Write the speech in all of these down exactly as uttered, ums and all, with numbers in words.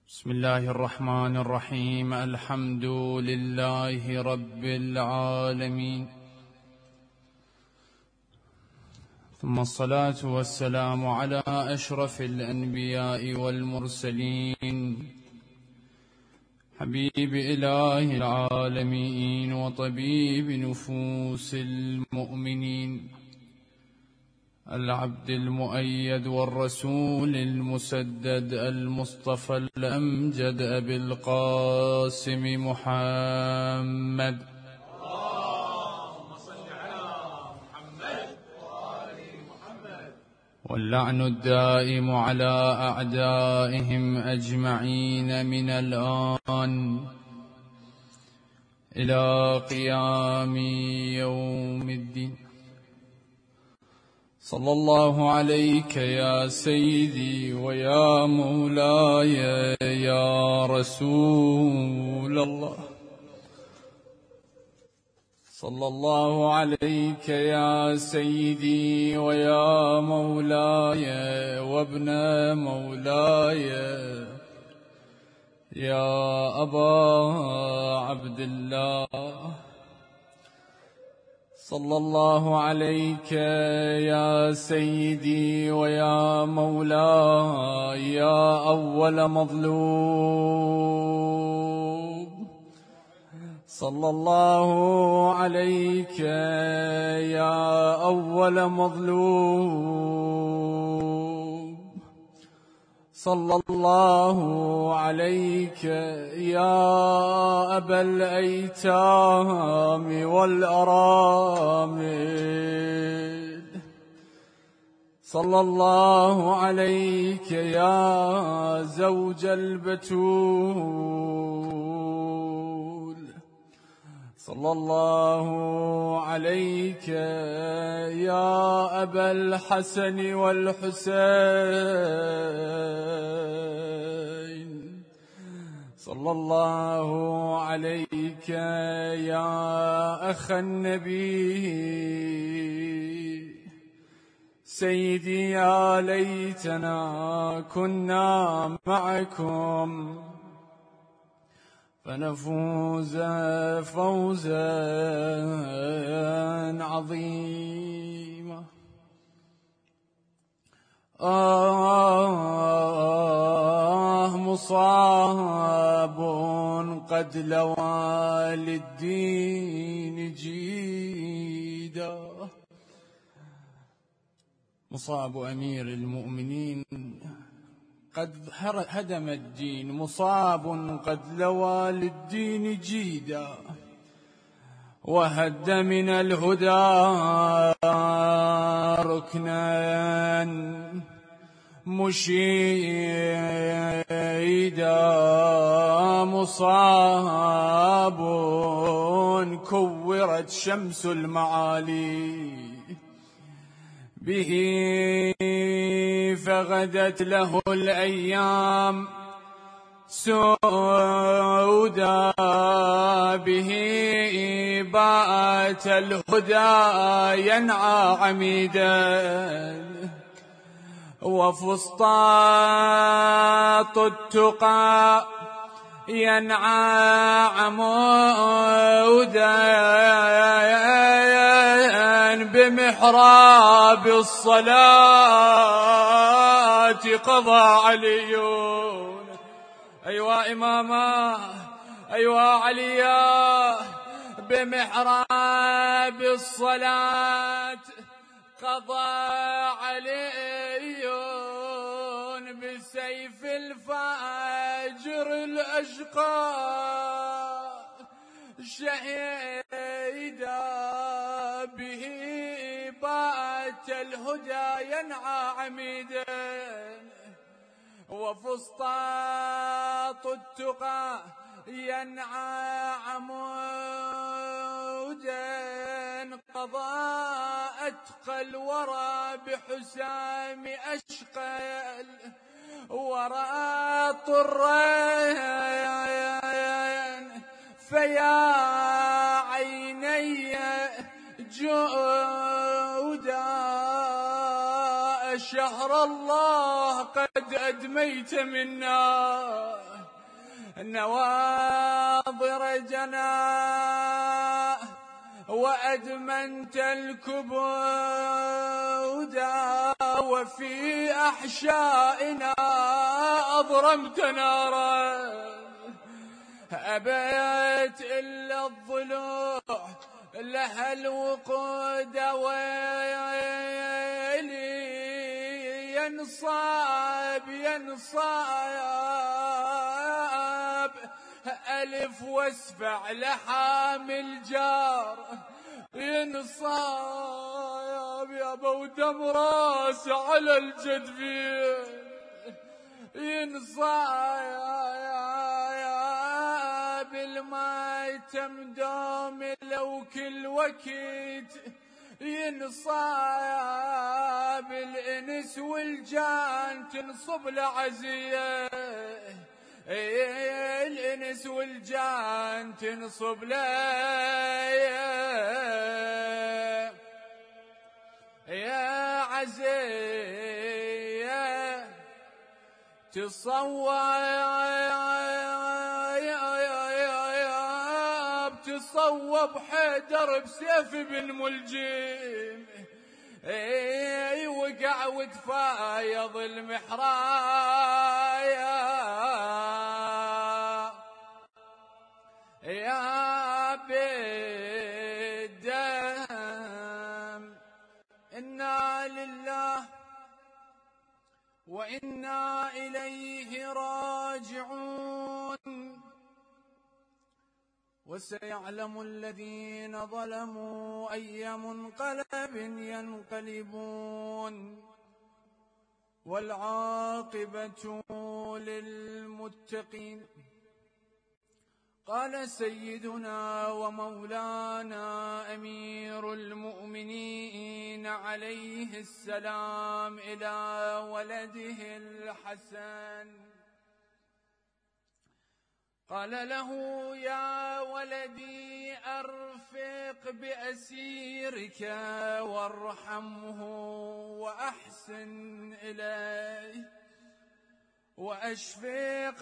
بسم الله الرحمن الرحيم. الحمد لله رب العالمين، ثم الصلاة والسلام على أشرف الأنبياء والمرسلين، حبيب إله العالمين وطبيب نفوس المؤمنين، العبد المؤيد والرسول المسدد المصطفى الأمجد أبي القاسم محمد، اللهم صل على محمد وآل محمد، واللعن الدائم على أعدائهم أجمعين من الآن إلى قيام يوم الدين. صلى الله عليك يا سيدي ويا مولاي يا رسول الله، صلى الله عليك يا سيدي ويا مولاي وابن مولاي يا أبا عبد الله، صلى الله عليك يا سيدي ويا مولاي يا أول مظلوم، صلى الله عليك يا أول مظلوم، صلى الله عليك يا أبا الأيتام والأرامل، صلى الله عليك يا زوج البتول، صلى الله عليك يا أبا الحسن والحسين، صلى الله عليك يا أخ النبي، سيدي يا ليتنا كنا معكم فنفوز فوزا عظيما. آه مصاب قد لوى للدين جيدا، مصاب أمير المؤمنين قد هدم الدين، مصاب قد لوى للدين جيدا، وهد من الهدى ركنا مشيدا، مصاب كورت شمس المعالي به، فغدت له الأيام سودا، به بات الهدى ينعى عميدا، وفسطاط التقى ينعى عمودا، بمحراب الصلاة قضى عليون. أيوا إماما، أيوا عليا، بمحراب الصلاة قضى عليون، بسيف الفاجر الأشقى شهيدا، به بات الهدى ينعى عميدا، وفسطاط التقى ينعى عمودا، قضى أتقى الورى بحسام أشقى الورى طرين، فيا عيني جودا، شهر الله قد أدميت منا نواظر جناه وأدمنت الكبودا وفي أحشائنا أضرمت نارا أبيت إلا الضلوع لها الوقود ويلي ينصاب ينصاب ألف واسفع لحام الجار ينصاب يا بودم راس على الجدبين ينصاب المايتم دوم لو كل وكيت ينصاب الانس والجان تنصب لعزيه الانس والجان تنصب له يا عزيه تصوب تصوب حيدر بسيف بن ملجم اي وقع وتفايض المحرايا يا بالدم إنا لله وإنا إليه راجعون وسيعلم الذين ظلموا أي منقلب ينقلبون والعاقبة للمتقين. قال سيدنا ومولانا أمير المؤمنين عليه السلام إلى ولده الحسن، قال له يا ولدي أرفق بأسيرك وارحمه وأحسن إليه وأشفق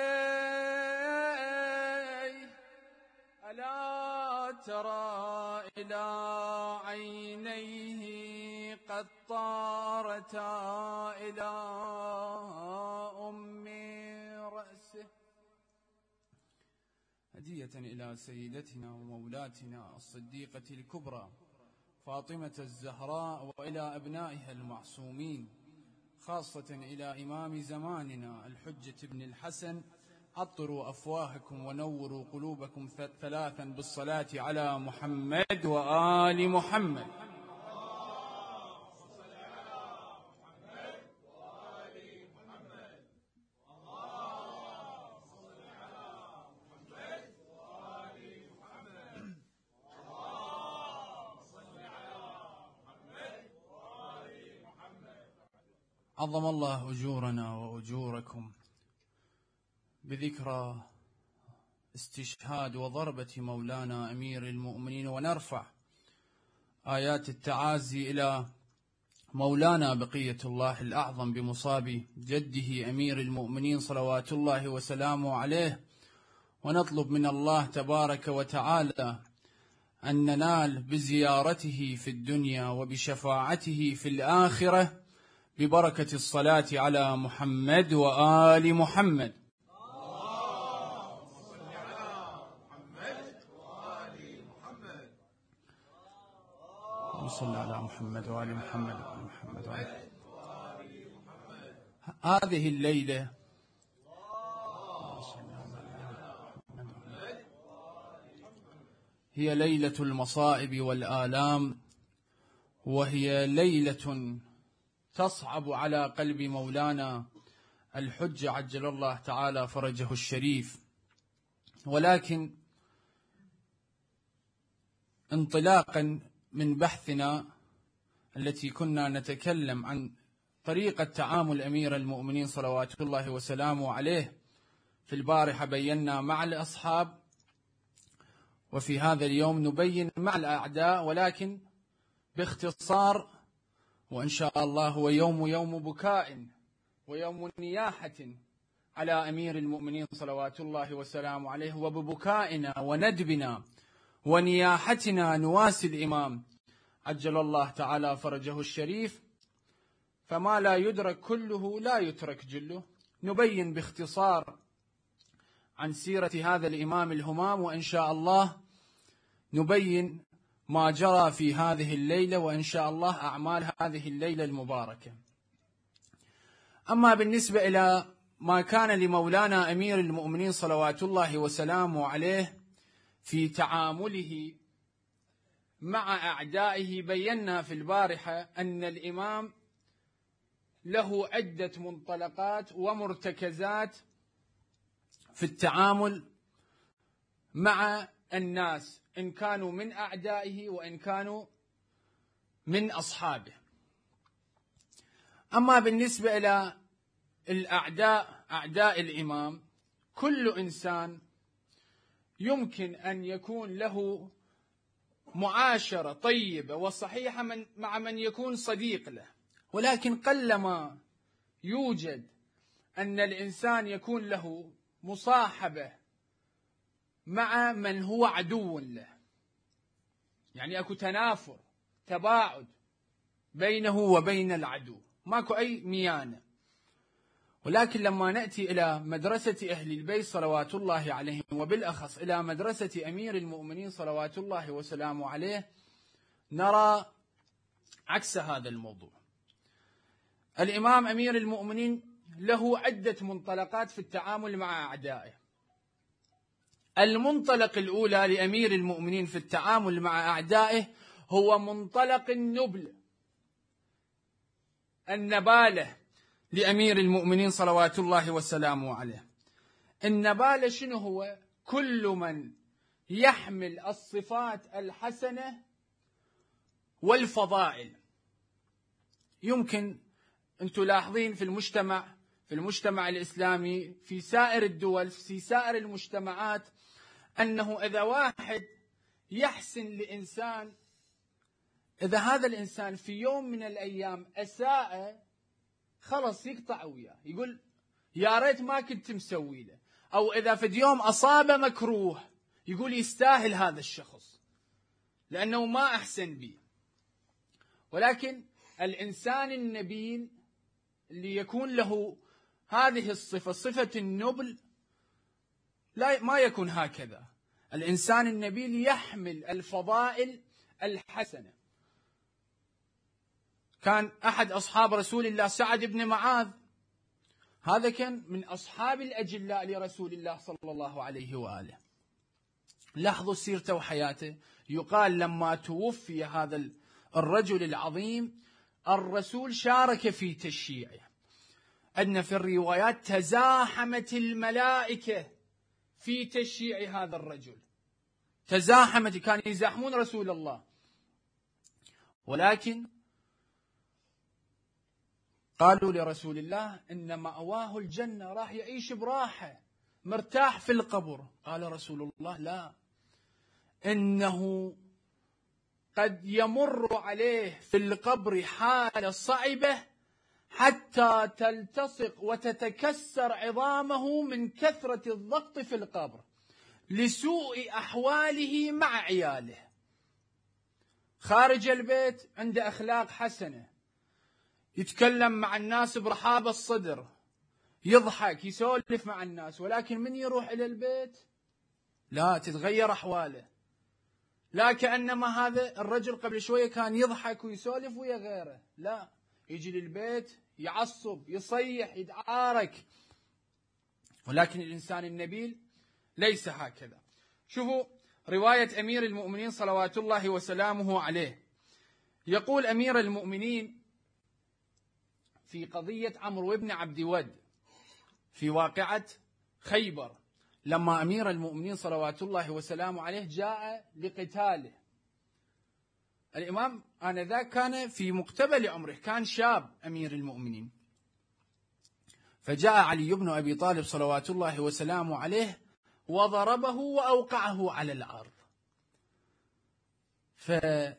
عليه، ألا ترى إلى عينيه قد طارتا إلى أم رأسه. هدية إلى سيدتنا ومولاتنا الصديقة الكبرى فاطمة الزهراء وإلى أبنائها المعصومين، خاصة إلى إمام زماننا الحجة ابن الحسن. عطروا أفواهكم ونوروا قلوبكم ثلاثا بالصلاة على محمد وآل محمد. عظم الله أجورنا وأجوركم بذكرى استشهاد وضربة مولانا أمير المؤمنين، ونرفع آيات التعازي إلى مولانا بقية الله الأعظم بمصاب جده أمير المؤمنين صلوات الله وسلامه عليه، ونطلب من الله تبارك وتعالى أن ننال بزيارته في الدنيا وبشفاعته في الآخرة ببركة الصلاة على محمد وآل محمد. اللهم صل على محمد وآل محمد. اللهم صل على محمد وآل محمد وآل محمد وآل محمد. هذه الليلة هي ليلة المصائب والآلام، وهي ليلة تصعب على قلب مولانا الحج عجل الله تعالى فرجه الشريف. ولكن انطلاقا من بحثنا التي كنا نتكلم عن طريقة تعامل أمير المؤمنين صلوات الله وسلامه عليه، في البارحة بينا مع الأصحاب، وفي هذا اليوم نبين مع الأعداء، ولكن باختصار، وإن شاء الله هو يوم يوم بكاء ويوم نياحة على أمير المؤمنين صلوات الله وسلامه عليه، وببكائنا وندبنا ونياحتنا نواسي الإمام عجل الله تعالى فرجه الشريف، فما لا يدرك كله لا يترك جله. نبين باختصار عن سيرة هذا الإمام الهمام، وإن شاء الله نبين ما جرى في هذه الليلة، وإن شاء الله أعمال هذه الليلة المباركة. أما بالنسبة إلى ما كان لمولانا أمير المؤمنين صلوات الله وسلامه عليه في تعامله مع أعدائه، بينا في البارحة أن الإمام له عدة منطلقات ومرتكزات في التعامل مع الناس، إن كانوا من أعدائه وإن كانوا من أصحابه. أما بالنسبة إلى الأعداء، أعداء الإمام، كل إنسان يمكن أن يكون له معاشرة طيبة وصحيحة من مع من يكون صديق له، ولكن قلما يوجد أن الإنسان يكون له مصاحبة مع من هو عدو له، يعني أكو تنافر تباعد بينه وبين العدو، ماكو أي ميانة. ولكن لما نأتي إلى مدرسة أهل البيت صلوات الله عليهم، وبالأخص إلى مدرسة أمير المؤمنين صلوات الله وسلامه عليه، نرى عكس هذا الموضوع. الإمام أمير المؤمنين له عدة منطلقات في التعامل مع أعدائه. المنطلق الأولى لأمير المؤمنين في التعامل مع أعدائه هو منطلق النبل، النبالة لأمير المؤمنين صلوات الله وسلامه عليه. النبالة شنو هو؟ كل من يحمل الصفات الحسنة والفضائل. يمكن أن تلاحظين في المجتمع في المجتمع الإسلامي، في سائر الدول، في سائر المجتمعات، أنه إذا واحد يحسن لإنسان، إذا هذا الإنسان في يوم من الأيام أساء، خلص يقطع وياه، يقول يا ريت ما كنت مسوي له. أو إذا في اليوم أصاب مكروه، يقول يستاهل هذا الشخص لأنه ما أحسن به. ولكن الإنسان النبيل اللي يكون له هذه الصفة، صفة النبل، لا ما يكون هكذا. الإنسان النبيل يحمل الفضائل الحسنة. كان أحد أصحاب رسول الله سعد بن معاذ، هذا كان من أصحاب الأجلاء لرسول الله صلى الله عليه وآله. لاحظوا سيرته وحياته. يقال لما توفي هذا الرجل العظيم، الرسول شارك في تشييعه. أن في الروايات تزاحمت الملائكة في تشييع هذا الرجل، تزاحمت، كانوا يزاحمون رسول الله. ولكن قالوا لرسول الله إن مأواه الجنة، راح يعيش براحة مرتاح في القبر. قال رسول الله لا، إنه قد يمر عليه في القبر حالة صعبة حتى تلتصق وتتكسر عظامه من كثرة الضغط في القبر لسوء أحواله مع عياله. خارج البيت عنده أخلاق حسنة، يتكلم مع الناس برحاب الصدر، يضحك يسولف مع الناس، ولكن من يروح إلى البيت لا، تتغير أحواله. لا كأنما هذا الرجل قبل شوية كان يضحك ويسولف ويا غيره، لا، يجي للبيت يعصب يصيح يتعارك. ولكن الإنسان النبيل ليس هكذا. شوفوا رواية أمير المؤمنين صلوات الله وسلامه عليه. يقول أمير المؤمنين في قضية عمرو بن عبد ود في واقعة خيبر، لما أمير المؤمنين صلوات الله وسلامه عليه جاء لقتاله. الإمام آنذاك كان في مقتبل عمره، كان شاب أمير المؤمنين. فجاء علي بن أبي طالب صلوات الله وسلامه عليه وضربه وأوقعه على الأرض. فمر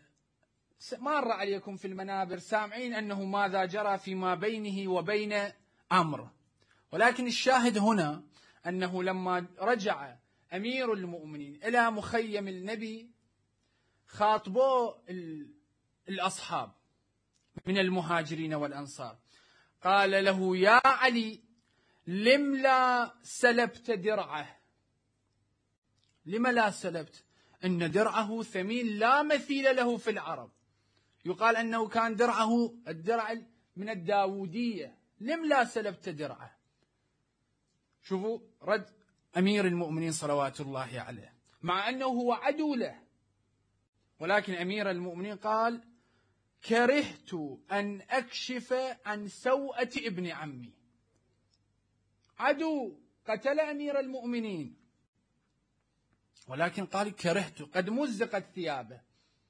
عليكم في المنابر سامعين أنه ماذا جرى فيما بينه وبين عمرو، ولكن الشاهد هنا أنه لما رجع أمير المؤمنين إلى مخيم النبي خاطبوه الأصحاب من المهاجرين والأنصار، قال له: يا علي، لم لا سلبت درعه؟ لم لا سلبت؟ إن درعه ثمين لا مثيل له في العرب، يقال أنه كان درعه الدرع من الداودية، لم لا سلبت درعه؟ شوفوا رد أمير المؤمنين صلوات الله عليه، مع أنه هو عدو له، ولكن أمير المؤمنين قال: كرهت أن أكشف عن سوءة ابن عمي. عدو قتل أمير المؤمنين، ولكن قال: كرهت، قد مزقت ثيابه.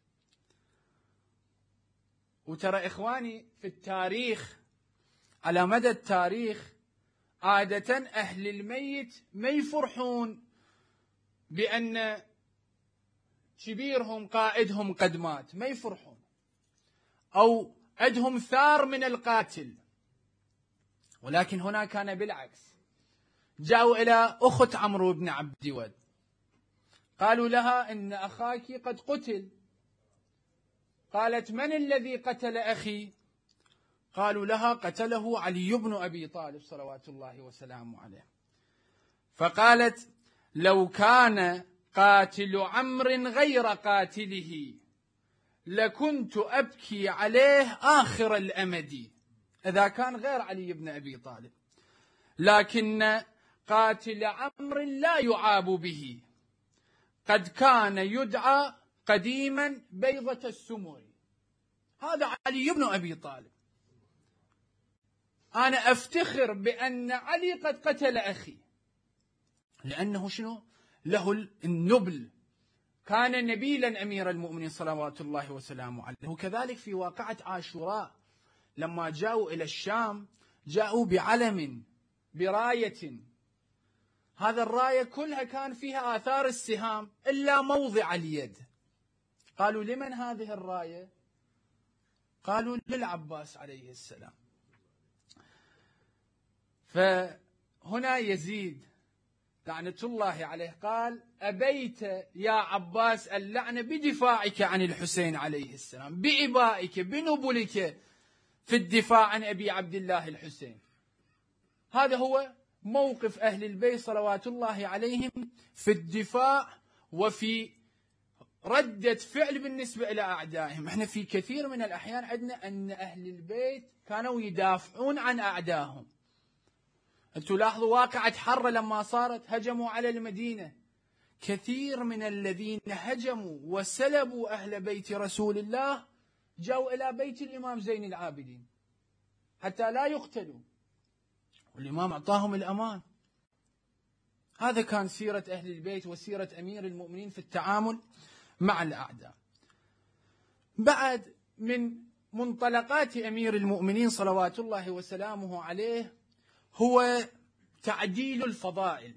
وترى إخواني في التاريخ، على مدى التاريخ، عادة أهل الميت ما يفرحون بأن كبيرهم قائدهم قد مات، ما يفرحون، أو عندهم ثار من القاتل. ولكن هنا كان بالعكس، جاءوا إلى أخت عمرو بن عبد ود، قالوا لها: إن أخاك قد قتل. قالت: من الذي قتل أخي؟ قالوا لها: قتله علي بن أبي طالب صلوات الله وسلامه عليه. فقالت: لو كان قاتل عمرو غير قاتله لكنت أبكي عليه آخر الأمد، إذا كان غير علي بن أبي طالب، لكن قاتل عمرو لا يعاب به، قد كان يدعى قديما بيضة السمر. هذا علي بن أبي طالب، أنا أفتخر بأن علي قد قتل أخي، لأنه شنو؟ له النبل، كان نبيلا أمير المؤمنين صلوات الله وسلامه عليه. وكذلك في واقعة عاشوراء لما جاءوا إلى الشام جاءوا بعلم براية، هذا الراية كلها كان فيها آثار السهام إلا موضع اليد. قالوا: لمن هذه الراية؟ قالوا: للعباس عليه السلام. فهنا يزيد لعنة الله عليه قال: أبيت يا عباس اللعنة بدفاعك عن الحسين عليه السلام، بإبائك بنبلك في الدفاع عن أبي عبد الله الحسين. هذا هو موقف أهل البيت صلوات الله عليهم في الدفاع وفي ردة فعل بالنسبة إلى أعدائهم. احنا في كثير من الأحيان عندنا أن أهل البيت كانوا يدافعون عن أعدائهم. أنتم لاحظوا واقعة حرة لما صارت هجموا على المدينة، كثير من الذين هجموا وسلبوا أهل بيت رسول الله جاءوا إلى بيت الإمام زين العابدين حتى لا يقتلوا، والإمام أعطاهم الأمان. هذا كان سيرة أهل البيت وسيرة أمير المؤمنين في التعامل مع الأعداء. بعد من منطلقات أمير المؤمنين صلوات الله وسلامه عليه هو تعديل الفضائل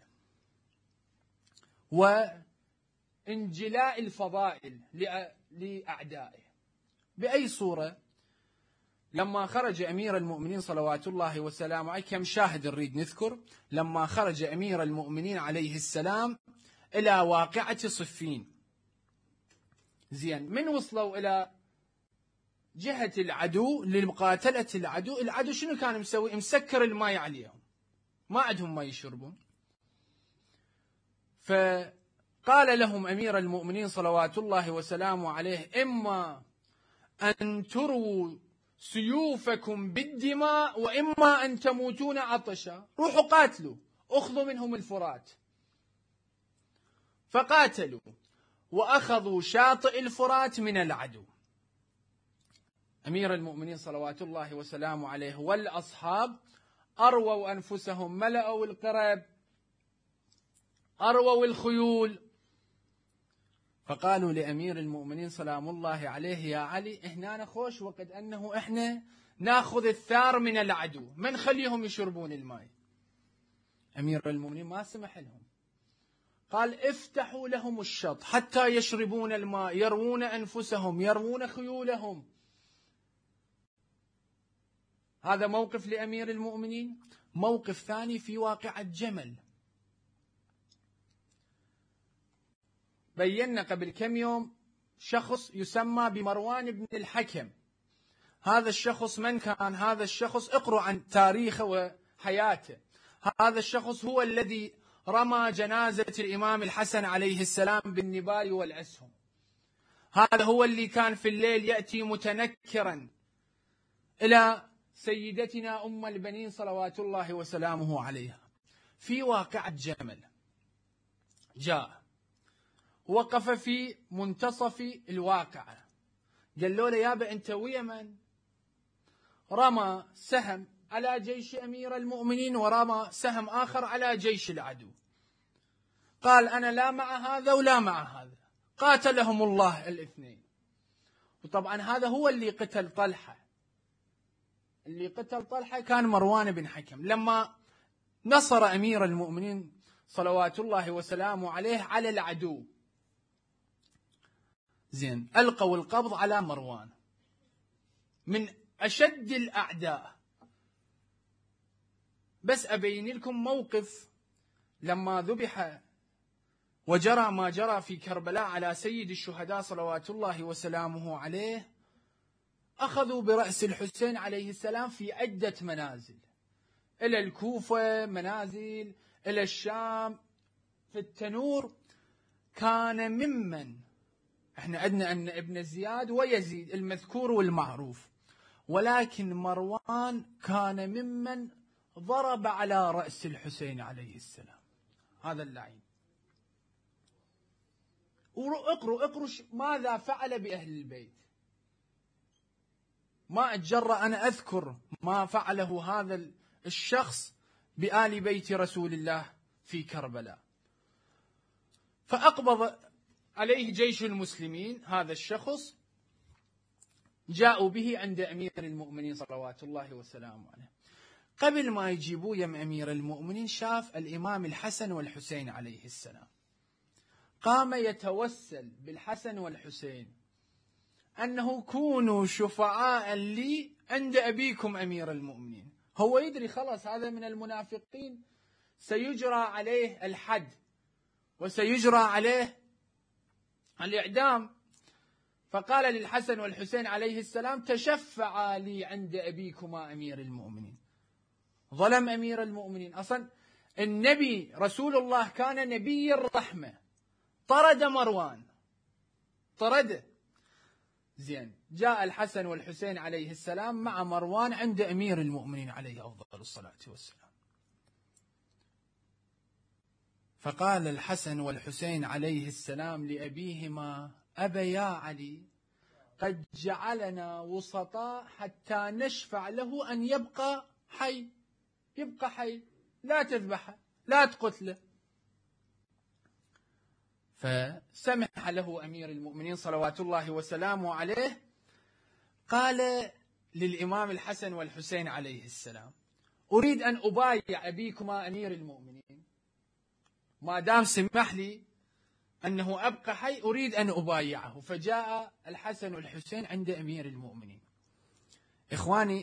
وانجلاء الفضائل لأعدائه. بأي صورة؟ لما خرج أمير المؤمنين صلوات الله وسلامه عليه، كم شاهد نريد نذكر. لما خرج أمير المؤمنين عليه السلام إلى واقعة صفين، زين، من وصلوا إلى جهة العدو لمقاتلة العدو، العدو شنو كان مسوي؟ مسكر الماء عليهم، ما عندهم ما يشربون. فقال لهم أمير المؤمنين صلوات الله وسلامه عليه: إما أن ترووا سيوفكم بالدماء وإما أن تموتون عطشا، روحوا قاتلوا، أخذوا منهم الفرات. فقاتلوا وأخذوا شاطئ الفرات من العدو. أمير المؤمنين صلوات الله وسلامه عليه والأصحاب أرووا أنفسهم، ملأوا القرب، أرووا الخيول، فقالوا لأمير المؤمنين سلام الله عليه: يا علي، إحنا نخوش وقد أنه إحنا ناخذ الثار من العدو، ما نخليهم يشربون الماء. أمير المؤمنين ما سمح لهم، قال: افتحوا لهم الشط حتى يشربون الماء، يروون أنفسهم، يروون خيولهم. هذا موقف لأمير المؤمنين. موقف ثاني في واقعة جمل. بينا قبل كم يوم شخص يسمى بمروان بن الحكم. هذا الشخص من كان؟ هذا الشخص اقروا عن تاريخه وحياته. هذا الشخص هو الذي رمى جنازة الإمام الحسن عليه السلام بالنبال والأسهم. هذا هو اللي كان في الليل يأتي متنكرا إلى سيدتنا أم البنين صلوات الله وسلامه عليها. في واقعة جمل جاء وقف في منتصف الواقعة، قال له يابا أنت ويا من؟ رمى سهم على جيش أمير المؤمنين ورمى سهم آخر على جيش العدو. قال أنا لا مع هذا ولا مع هذا، قاتلهم الله الاثنين. وطبعا هذا هو اللي قتل طلحة. اللي قتل طلحة كان مروان بن حكم، لما نصر أمير المؤمنين صلوات الله وسلامه عليه على العدو. زين، ألقوا القبض على مروان من أشد الأعداء. بس أبين لكم موقف لما ذبح وجرى ما جرى في كربلاء على سيد الشهداء صلوات الله وسلامه عليه. أخذوا برأس الحسين عليه السلام في عدة منازل، إلى الكوفة منازل، إلى الشام في التنور. كان ممن احنا عندنا أن ابن زياد ويزيد المذكور والمعروف، ولكن مروان كان ممن ضرب على رأس الحسين عليه السلام. هذا اللعين. اقروا اقروا ماذا فعل بأهل البيت. ما أتجرأ أنا أذكر ما فعله هذا الشخص بآل بيت رسول الله في كربلاء. فأقبض عليه جيش المسلمين. هذا الشخص جاءوا به عند أمير المؤمنين صلوات الله وسلامه عليه. قبل ما يجيبوا يم أمير المؤمنين شاف الإمام الحسن والحسين عليه السلام، قام يتوسل بالحسن والحسين أنه كونوا شفعاء لي عند أبيكم أمير المؤمنين. هو يدري خلاص هذا من المنافقين سيجرى عليه الحد وسيجرى عليه الإعدام. فقال للحسن والحسين عليه السلام تشفعا لي عند أبيكما أمير المؤمنين. ظلم أمير المؤمنين. أصلا النبي رسول الله كان نبي الرحمة، طرد مروان، طرده. زين، جاء الحسن والحسين عليه السلام مع مروان عند أمير المؤمنين عليه أفضل الصلاة والسلام. فقال الحسن والحسين عليه السلام لأبيهما أبا يا علي قد جعلنا وسطاء حتى نشفع له أن يبقى حي، يبقى حي، لا تذبحه لا تقتله. فسمح له أمير المؤمنين صلوات الله وسلامه عليه. قال للإمام الحسن والحسين عليه السلام أريد أن أبايع أبيكما أمير المؤمنين، ما دام سمح لي أنه أبقى حي أريد أن أبايعه. فجاء الحسن والحسين عند أمير المؤمنين. إخواني،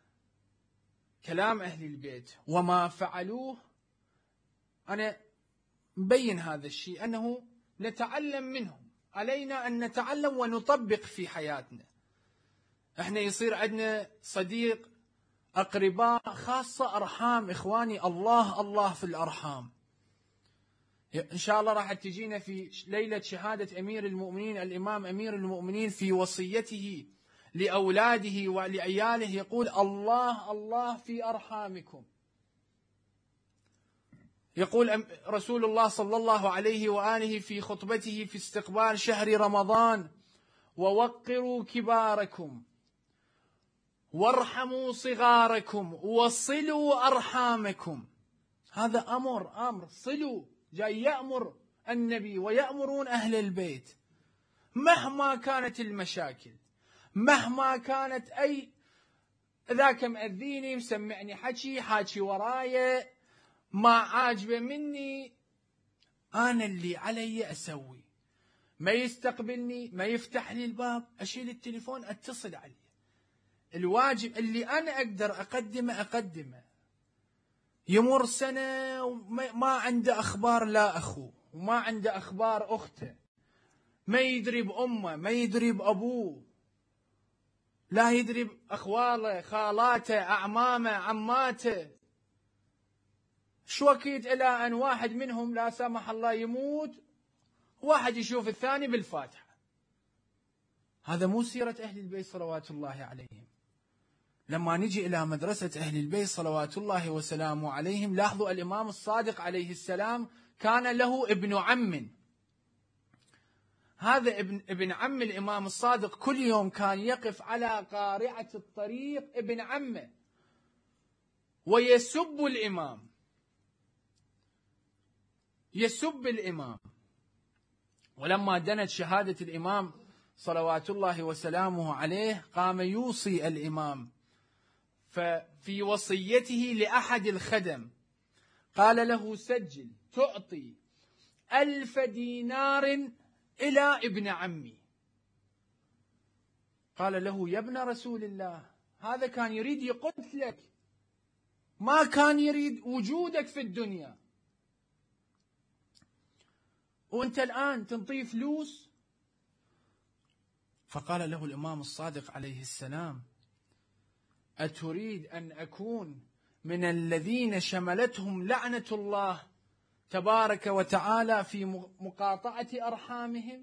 كلام أهل البيت وما فعلوه أنا مبين هذا الشيء أنه نتعلم منهم. علينا أن نتعلم ونطبق في حياتنا. احنا يصير عندنا صديق، أقرباء، خاصة أرحام. إخواني، الله الله في الأرحام. إن شاء الله راح تجينا في ليلة شهادة أمير المؤمنين الإمام أمير المؤمنين في وصيته لأولاده ولعياله يقول الله الله في أرحامكم. يقول رسول الله صلى الله عليه وآله في خطبته في استقبال شهر رمضان ووقروا كباركم وارحموا صغاركم وصلوا أرحامكم. هذا أمر أمر صلوا، جاي يأمر النبي ويأمرون أهل البيت مهما كانت المشاكل، مهما كانت أي ذاك مأذيني مسمعني حكي حاكي ورايا ما عاجبه مني، أنا اللي علي أسوي. ما يستقبلني، ما يفتح لي الباب، أشيل التليفون أتصل عليه. الواجب اللي أنا أقدر أقدمه أقدمه. يمر سنة وما عنده أخبار لا أخوه وما عنده أخبار أخته، ما يدري بأمه، ما يدري بأبوه، لا يدري بأخواله، خالاته، أعمامه، عماته. شو وقت إلى أن واحد منهم لا سمح الله يموت، واحد يشوف الثاني بالفاتحة. هذا مو سيرة أهل البيت صلوات الله عليهم. لما نجي إلى مدرسة أهل البيت صلوات الله وسلامه عليهم، لاحظوا الإمام الصادق عليه السلام كان له ابن عم. هذا ابن, ابن عم الإمام الصادق كل يوم كان يقف على قارعة الطريق ابن عمه ويسب الإمام، يسب الإمام. ولما دنت شهادة الإمام صلوات الله وسلامه عليه قام يوصي الإمام، ففي وصيته لأحد الخدم قال له: سجل تعطي ألف دينار إلى ابن عمي. قال له: يا ابن رسول الله، هذا كان يريد يقتلك، ما كان يريد وجودك في الدنيا، وانت الآن تنطيه فلوس؟ فقال له الإمام الصادق عليه السلام: أتريد أن أكون من الذين شملتهم لعنة الله تبارك وتعالى في مقاطعة أرحامهم؟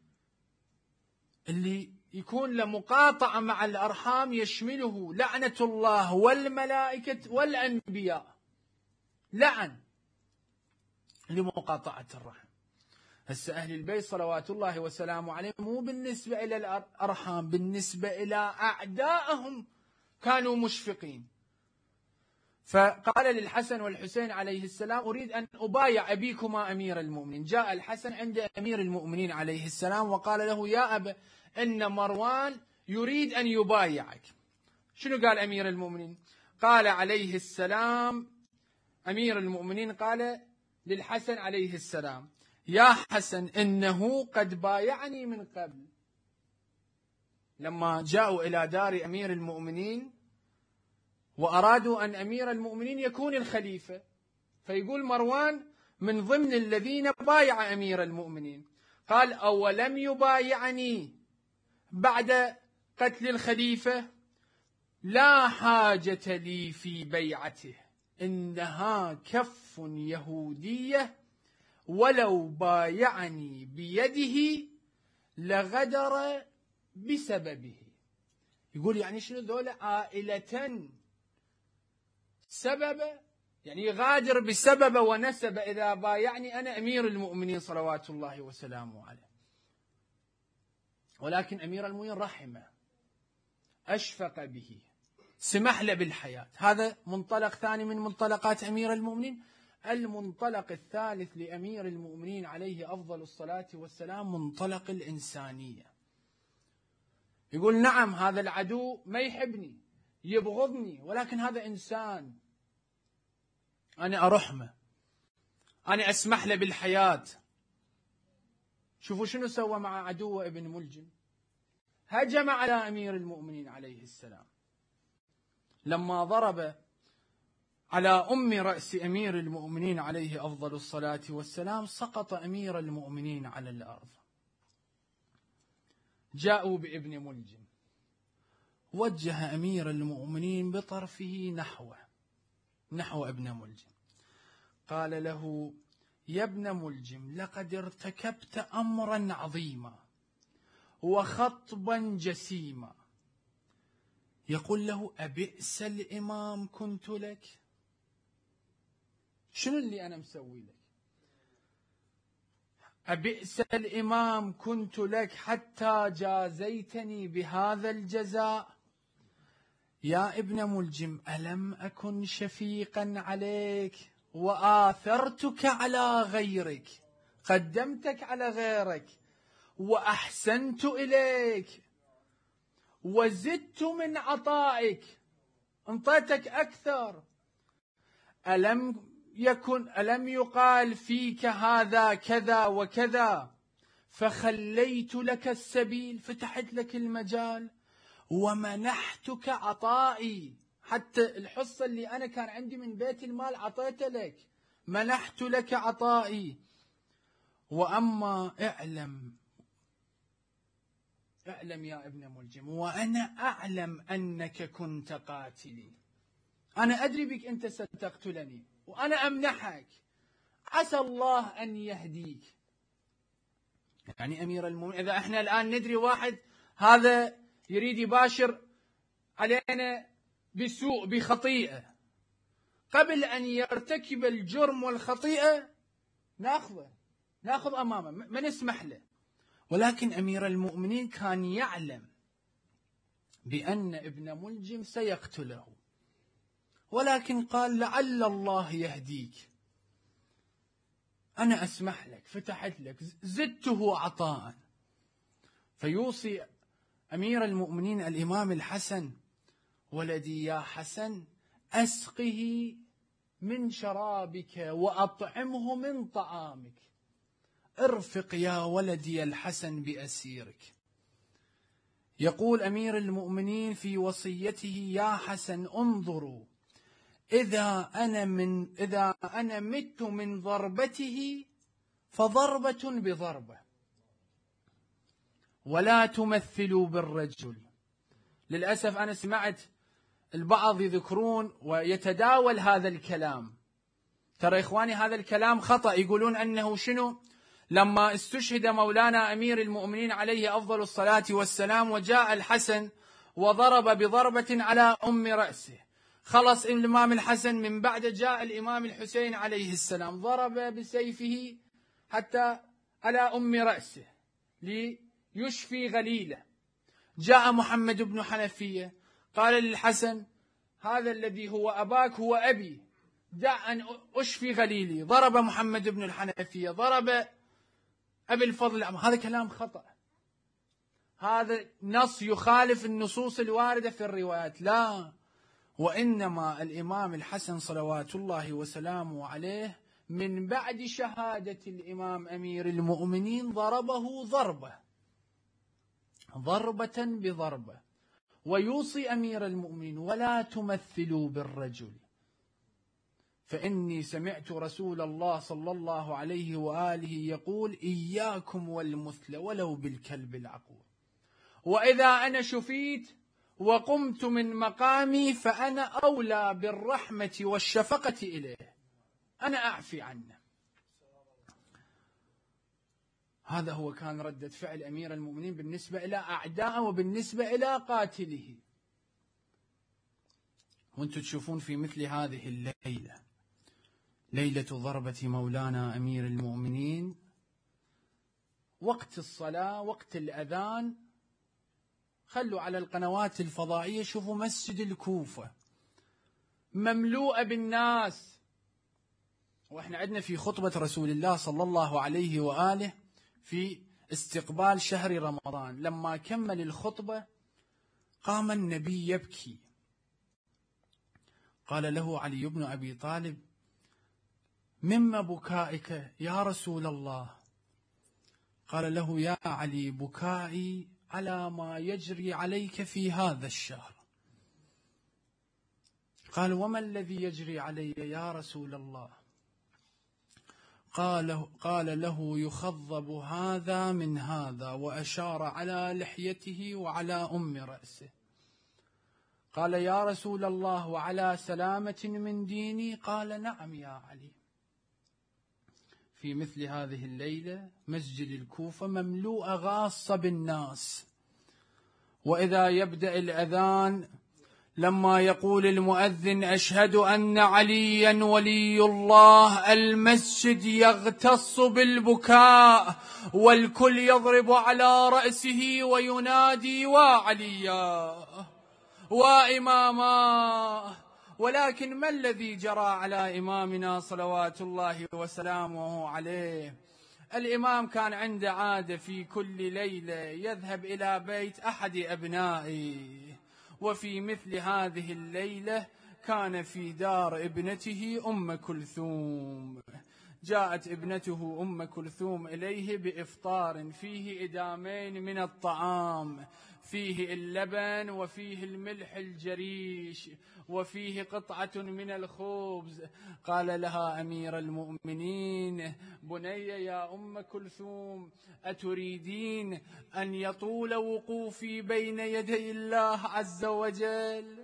اللي يكون له مقاطعة مع الأرحام يشمله لعنة الله والملائكة والأنبياء، لعن لمقاطعة الرحم. هسه أهل البيت صلوات الله وسلامه عليهم مو بالنسبة إلى الأرحام، بالنسبة إلى أعدائهم كانوا مشفقين. فقال للحسن والحسين عليه السلام: أريد أن أبايع أبيكما أمير المؤمنين. جاء الحسن عند أمير المؤمنين عليه السلام وقال له: يا أبا، إن مروان يريد أن يبايعك. شنو قال أمير المؤمنين؟ قال عليه السلام، أمير المؤمنين قال للحسن عليه السلام: يا حسن، إنه قد بايعني من قبل. لما جاءوا إلى دار أمير المؤمنين وأرادوا أن أمير المؤمنين يكون الخليفة، فيقول مروان من ضمن الذين بايع أمير المؤمنين. قال: أولم يبايعني بعد قتل الخليفة؟ لا حاجة لي في بيعته، إنها كف يهودية، ولو بايعني بيده لغدر بسببه. يقول يعني شنو ذولا؟ عائلة سبب، يعني يغادر بسبب ونسب إذا بايعني أنا أمير المؤمنين صلوات الله وسلامه عليه. ولكن أمير المؤمنين رحمه، أشفق به، سمح له بالحياة. هذا منطلق ثاني من منطلقات أمير المؤمنين. المنطلق الثالث لأمير المؤمنين عليه أفضل الصلاة والسلام منطلق الإنسانية. يقول: نعم، هذا العدو ما يحبني، يبغضني، ولكن هذا إنسان، أنا أرحمه، أنا أسمح له بالحياة. شوفوا شنو سوى مع عدوه ابن ملجم، هجم على أمير المؤمنين عليه السلام. لما ضرب على أم رأس أمير المؤمنين عليه أفضل الصلاة والسلام سقط أمير المؤمنين على الأرض. جاءوا بابن ملجم، وجه أمير المؤمنين بطرفه نحوه، نحو ابن ملجم. قال له: يا ابن ملجم، لقد ارتكبت أمرا عظيما وخطبا جسيما. يقول له: أبئس الإمام كنت لك؟ شنو اللي أنا مسوي لك؟ أبئس الإمام كنت لك حتى جازيتني بهذا الجزاء؟ يا ابن ملجم، ألم أكن شفيقا عليك وآثرتك على غيرك، قدمتك على غيرك وأحسنت إليك وزدت من عطائك، انطيتك أكثر. ألم يكن ألم يقال فيك هذا كذا وكذا، فخليت لك السبيل، فتحت لك المجال ومنحتك عطائي. حتى الحصة اللي أنا كان عندي من بيت المال عطيته لك، منحت لك عطائي. وأما اعلم اعلم يا ابن ملجم، وأنا أعلم أنك كنت قاتلي، أنا أدري بك أنت ستقتلني وأنا أمنحك، عسى الله أن يهديك. يعني أمير المؤمنين، إذا إحنا الآن ندري واحد هذا يريد يباشر علينا بسوء بخطيئة، قبل أن يرتكب الجرم والخطيئة ناخذه ناخذ أمامه، ما نسمح له. ولكن أمير المؤمنين كان يعلم بأن ابن ملجم سيقتله، ولكن قال لعل الله يهديك، أنا أسمح لك، فتحت لك، زدته عطاء. فيوصي أمير المؤمنين الإمام الحسن: ولدي يا حسن أسقه من شرابك وأطعمه من طعامك، ارفق يا ولدي الحسن بأسيرك. يقول أمير المؤمنين في وصيته: يا حسن انظروا، إذا أنا من إذا أنا مت من ضربته فضربة بضربة، ولا تمثلوا بالرجل. للأسف أنا سمعت البعض يذكرون ويتداول هذا الكلام، ترى إخواني هذا الكلام خطأ. يقولون أنه شنو؟ لما استشهد مولانا أمير المؤمنين عليه أفضل الصلاة والسلام وجاء الحسن وضرب بضربة على أم رأسه، خلص الإمام الحسن، من بعد جاء الإمام الحسين عليه السلام ضرب بسيفه حتى على أم رأسه ليشفي غليله. جاء محمد بن حنفية قال للحسن: هذا الذي هو أباك هو أبي، دع أن أشفي غليلي. ضرب محمد بن الحنفية، ضرب أبي الفضل. هذا كلام خطأ، هذا نص يخالف النصوص الواردة في الروايات. لا، وإنما الإمام الحسن صلوات الله وسلامه عليه من بعد شهادة الإمام أمير المؤمنين ضربه ضربة ضربة بضربة. ويوصي أمير المؤمنين: ولا تمثلوا بالرجل، فإني سمعت رسول الله صلى الله عليه وآله يقول: إياكم والمثل ولو بالكلب العقور. وإذا أنا شفيت وقمت من مقامي فأنا أولى بالرحمة والشفقة إليه، أنا أعفي عنه. هذا هو كان ردة فعل أمير المؤمنين بالنسبة إلى أعدائه وبالنسبة إلى قاتله. وانتم تشوفون في مثل هذه الليلة، ليلة ضربة مولانا أمير المؤمنين، وقت الصلاة، وقت الأذان، خلوا على القنوات الفضائية شوفوا مسجد الكوفة مملوءة بالناس. وإحنا عندنا في خطبة رسول الله صلى الله عليه وآله في استقبال شهر رمضان، لما كمل الخطبة قام النبي يبكي، قال له علي بن أبي طالب: مما بكائك يا رسول الله؟ قال له: يا علي، بكائي على ما يجري عليك في هذا الشهر. قال: وما الذي يجري علي يا رسول الله؟ قال, قال له: يخضب هذا من هذا، وأشار على لحيته وعلى أم رأسه. قال: يا رسول الله، وعلى سلامة من ديني؟ قال: نعم يا علي. في مثل هذه الليلة مسجد الكوفة مملوء غاصة بالناس، وإذا يبدأ الأذان لما يقول المؤذن: أشهد أن عليا ولي الله، المسجد يغتص بالبكاء والكل يضرب على رأسه وينادي: وعليا وإماما. ولكن ما الذي جرى على إمامنا صلوات الله وسلامه عليه؟ الإمام كان عنده عادة في كل ليلة يذهب إلى بيت أحد أبنائه، وفي مثل هذه الليلة كان في دار ابنته أم كلثوم. جاءت ابنته أم كلثوم إليه بإفطار فيه إدامين من الطعام، فيه اللبن وفيه الملح الجريش وفيه قطعة من الخبز. قال لها أمير المؤمنين: بني يا أم كلثوم، أتريدين أن يطول وقوفي بين يدي الله عز وجل؟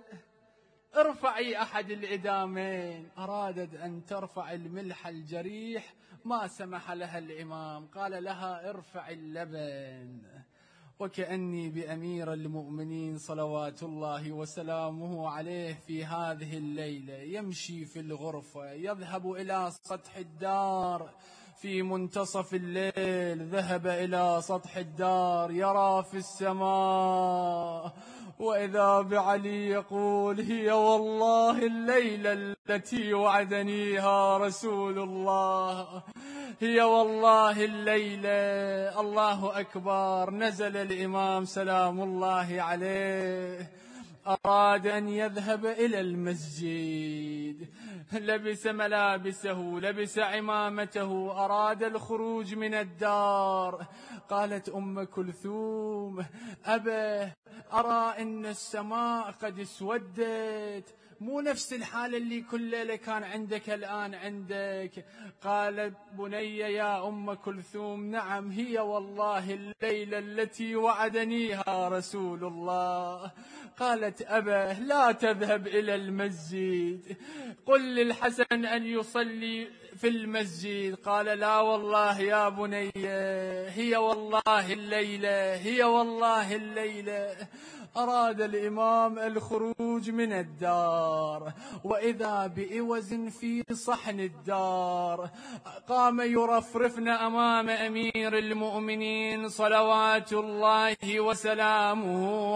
ارفعي أحد الإدامين. أرادت أن ترفع الملح الجريح، ما سمح لها الإمام، قال لها: ارفع اللبن. وكأني بأمير المؤمنين صلوات الله وسلامه عليه في هذه الليلة يمشي في الغرفة، يذهب إلى سطح الدار في منتصف الليل، ذهب إلى سطح الدار يرى في السماء، وإذا بعلي يقول: هي والله الليلة التي وعدنيها رسول الله، هي والله الليلة. الله أكبر. نزل الإمام سلام الله عليه، أراد أن يذهب إلى المسجد، لبس ملابسه، لبس عمامته، أراد الخروج من الدار. قالت أم كلثوم: أبا، أرى أن السماء قد اسودت، مو نفس الحالة اللي كل ليلة كان عندك الآن عندك. قال: بني يا أم كلثوم، نعم، هي والله الليلة التي وعدنيها رسول الله. قالت: أبا، لا تذهب إلى المسجد، قل للحسن أن يصلي في المسجد. قال: لا والله يا بني، هي والله الليلة، هي والله الليلة. أراد الإمام الخروج من الدار، وإذا بإوز في صحن الدار، قام يرفرفن أمام أمير المؤمنين صلوات الله وسلامه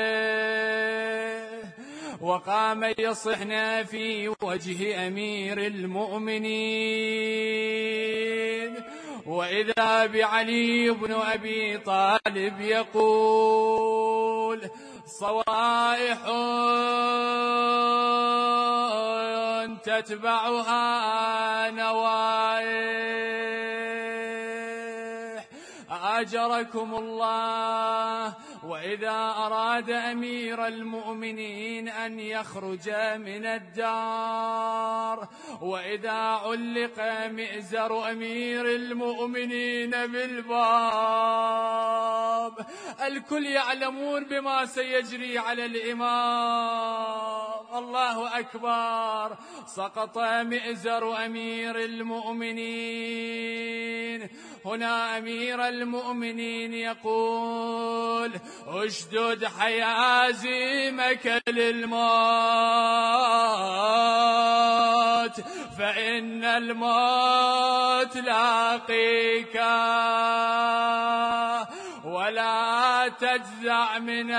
عليه، وقام يصحن في وجه أمير المؤمنين. وإذا بعلي بن أبي طالب يقول: صوائح تتبعها نوائح، أجركم الله. وإذا أراد أمير المؤمنين أن يخرج من الدار، وإذا علق مئزر أمير المؤمنين بالباب، الكل يعلمون بما سيجري على الإمام. الله أكبر. سقط مئزر أمير المؤمنين. هنا أمير المؤمنين يقول: اشدد حيازيمك للموت، فإن الموت لاقيك، ولا تجزع من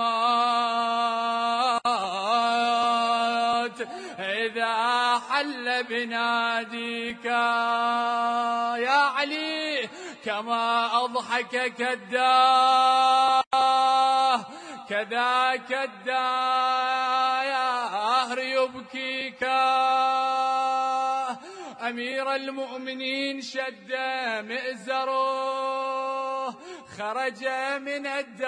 الموت إذا حل بناديك. يا علي، كما أضحكك الداه، كذاك الدار يبكيك. أمير المؤمنين شد مئزره، خرج من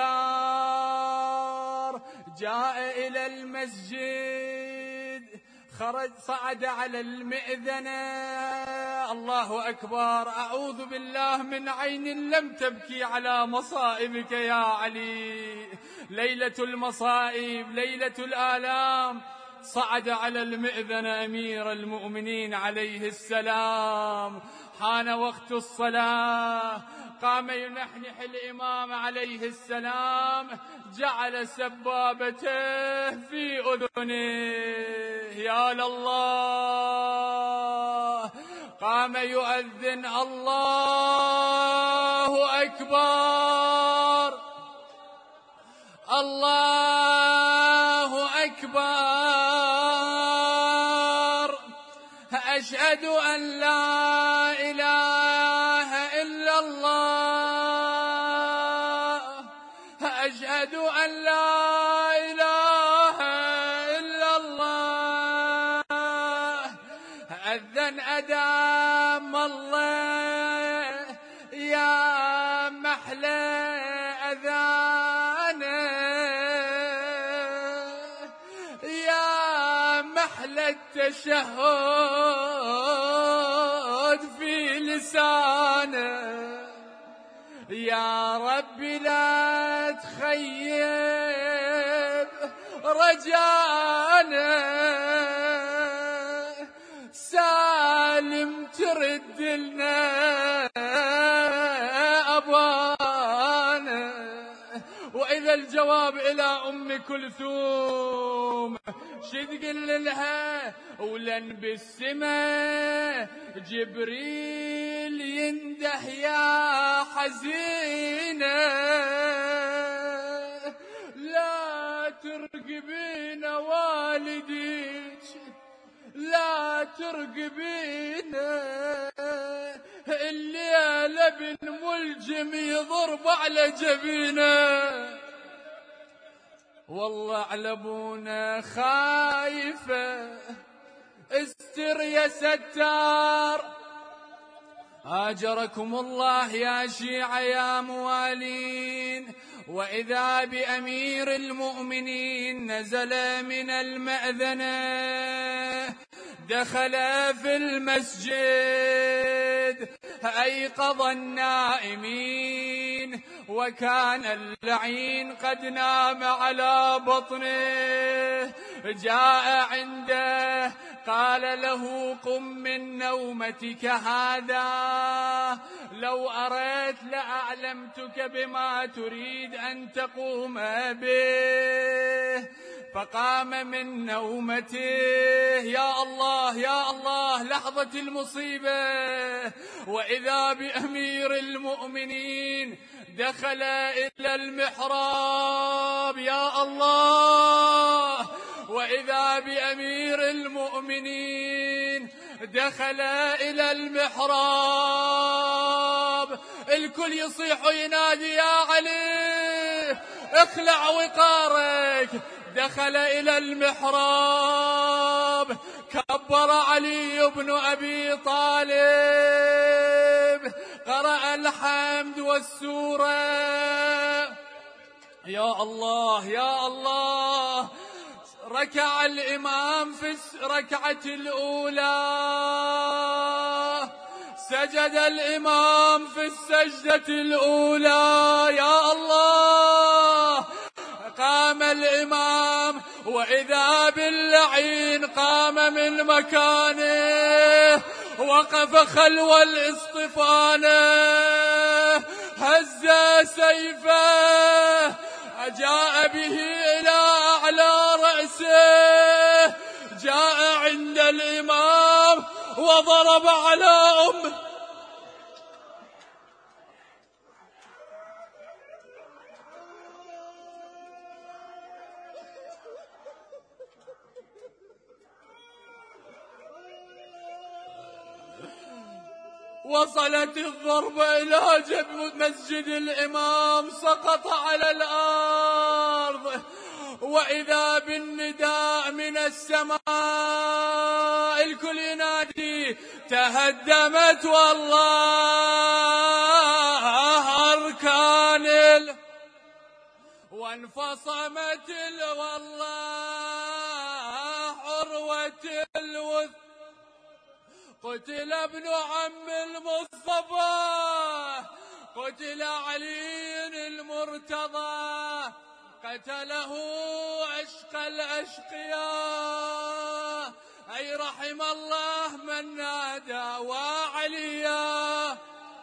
الدار، جاء إلى المسجد، خرج صعد على المئذنة. الله أكبر. أعوذ بالله من عين لم تبكي على مصائبك يا علي. ليلة المصائب، ليلة الآلام. صعد على المئذن أمير المؤمنين عليه السلام، حان وقت الصلاة، قام ينحنح الإمام عليه السلام، جعل سبابته في أذنه. يا لله. قام يؤذن: الله أكبر، الله أكبر، أشهد أن لا إله إلا الله، أشهد أن لا إله إلا الله. أذن أذن أدام الله يا محلى أذانه يا محلى التشهد في لسانه يا ربي لا تخيب رجانا سالم ترد لنا أبانا. وإذا الجواب إلى أم كلثوم شتقل لها ولن بالسما جبريل ينده يا حزينة لا ترقبين والديك لا ترقبين الليلة بن ملجم يضرب على جبينه والله على ابونا خايفة استر يا ستار. هاجركم الله يا شيعة يا موالين. وإذا بأمير المؤمنين نزل من المأذنة دخل في المسجد أيقظ النائمين وكان اللعين قد نام على بطنه. جاء عنده قال له قم من نومتك هذا لو أردت لأعلمتك بما تريد أن تقوم به. فقام من نومته يا الله يا الله لحظة المصيبة وإذا بأمير المؤمنين دخل إلى المحراب يا الله وإذا بأمير المؤمنين دخل إلى المحراب الكل يصيح وينادي يا علي اخلع وقارك. دخل إلى المحراب كبر علي بن أبي طالب قرأ الحمد والسورة يا الله يا الله. ركع الإمام في الركعة الأولى سجد الإمام في السجدة الأولى يا الله. قام الإمام وإذا باللعين قام من مكانه وقف خلو الاصطفانة هز سيفه جاء به إلى أعلى رأسه جاء عند الإمام وضرب على أمه. وصلت الضربة إلى جب مسجد الإمام سقط على الأرض وإذا بالنداء من السماء الكل ينادي تهدمت والله أركان ال وانفصمت والله عروة الوث. قتل ابن عم المصطفى قتل علي المرتضى قتله عشق الأشقياء أي رحم الله من نادى وعليا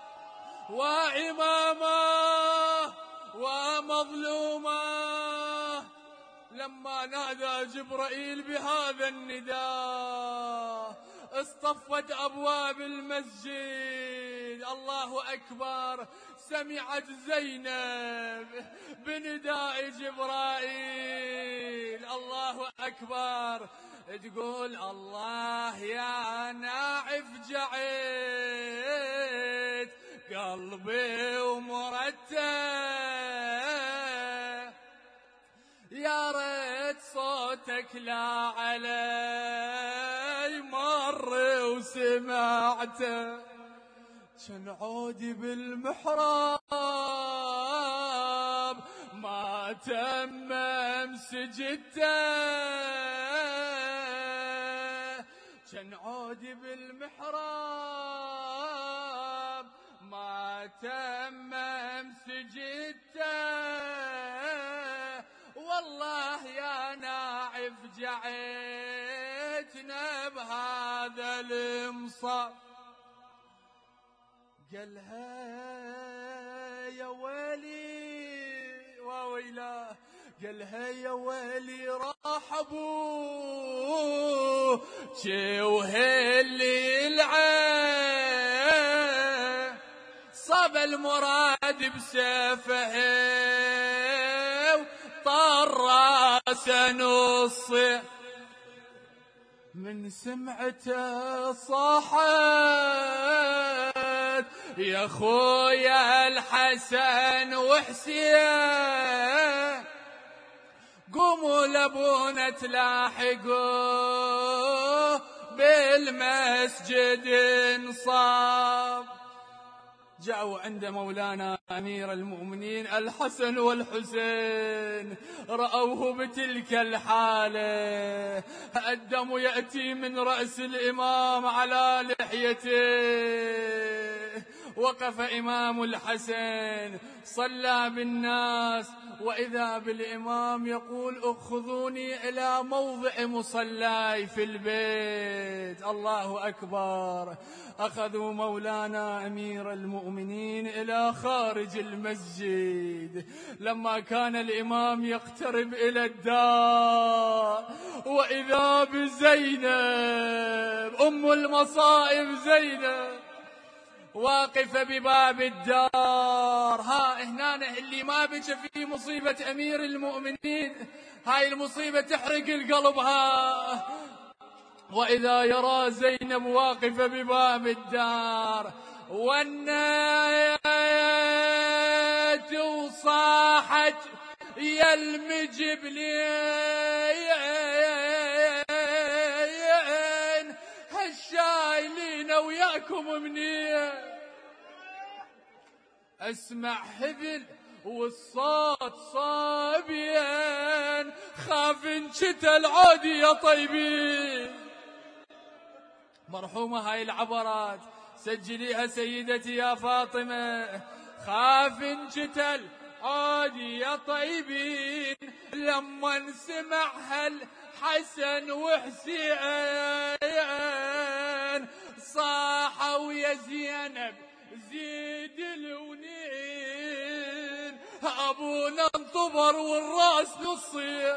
وإماما ومظلوما. لما نادى جبرائيل بهذا النداء اصطفت أبواب المسجد الله أكبر. سمعت زينب بنداء جبرائيل الله أكبر تقول الله يا ناعف جعيت قلبي ومرتب يا ريت صوتك لا علي مر وسمع سمعته كان عودي بالمحراب ما تمم سجدته كان عودي بالمحراب ما تمم سجدته والله يا ناعف جعيتنا بهذا المصاب قالها يا ويلي وويلاه قالها يا ويلي راح ابوه وهلي العين صاب المراد بسيفه وطار راسه نص من سمعته صاحت يا خويا الحسن وحسين قوموا لابونا تلاحقوا بالمسجد انصاب جاءوا عند مولانا أمير المؤمنين الحسن والحسين رأوه بتلك الحالة الدم يأتي من رأس الإمام على لحيته وقف إمام الحسن صلى بالناس وإذا بالإمام يقول اخذوني إلى موضع مصلاي في البيت الله أكبر أخذوا مولانا أمير المؤمنين إلى خارج المسجد لما كان الإمام يقترب إلى الدار وإذا بزينب أم المصائب زينب واقفة بباب الدار. ها هنا اللي ما بكى في مصيبة أمير المؤمنين هاي المصيبة تحرق القلب. ها وإذا يرى زينب واقفة بباب الدار والنايات وصاحت يا المجبلين هالشايلين وياكم منين اسمع هذل والصوت صابين خاف انشتى العودي يا طيبين. مرحومة هاي العبرات سجليها سيدتي يا فاطمة. خاف انشتى العودي يا طيبين لما سمع هالحسن وحسين صاحوا يا زينب زيد الونين أبونا انطبر والرأس نصي.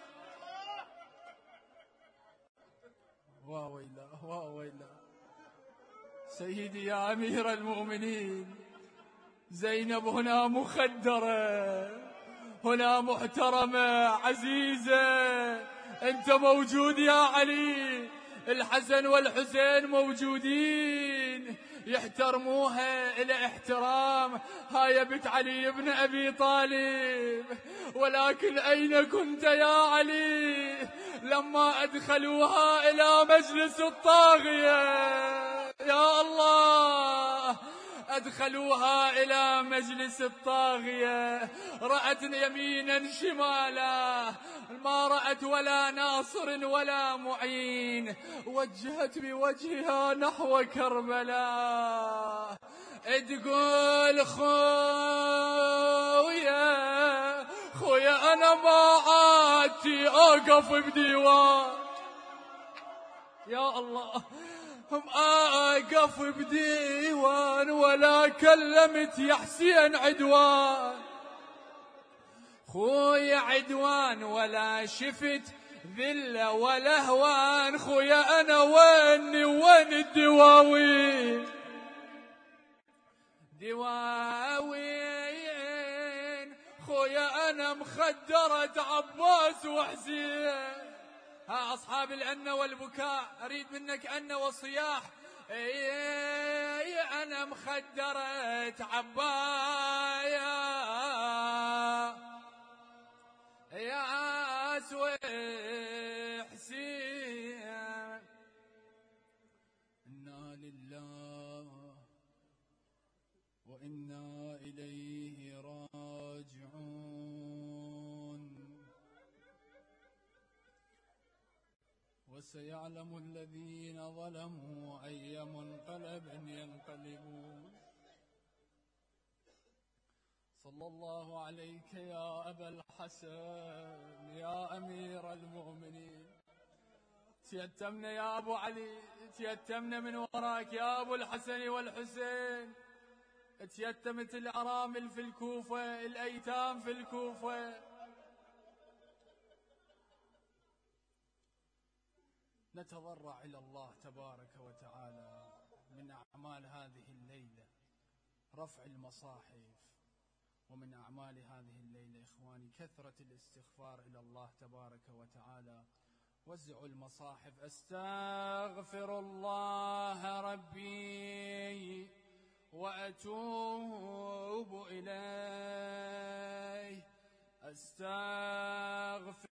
واويلا واويلا سيدي يا أمير المؤمنين زينب هنا مخدرة هنا محترمة عزيزة أنت موجود يا علي الحسن والحسين موجودين يحترموها إلى احترام. هاي بنت علي بن أبي طالب ولكن أين كنت يا علي لما أدخلوها إلى مجلس الطاغية يا الله أدخلوها إلى مجلس الطاغية رأت يمينا شمالا ما رأت ولا ناصر ولا معين وجهت بوجهها نحو كربلاء تقول خويا خويا أنا ما عادتي أقف بديوان يا الله هم أقف بديوان ولا كلمت يا حسين عدوان خويا عدوان ولا شفت ذلة ولا هوان خويا أنا ويني وين الدواوين دواوين خويا أنا مخدرة عباس وحسين. ها أصحاب الأنة والبكاء أريد منك أنة وصياح اي أنا مخدرة عبايا يا سوي حسين. وإنا إليه راجعون. وسيعلم الذين ظلموا أي منقلب ينقلبون. صلى الله عليك يا أبا الحسن يا أمير المؤمنين. تيتمنا يا أبو علي، تيتمنا من وراك يا أبو الحسن والحسين. تيتمت الأرامل في الكوفة، الأيتام في الكوفة. نتضرع إلى الله تبارك وتعالى من أعمال هذه الليلة رفع المصاحف، ومن أعمال هذه الليلة إخواني كثرة الاستغفار إلى الله تبارك وتعالى. وزعوا المصاحف. أستغفر الله ربي وأتوب إليه. أستغفر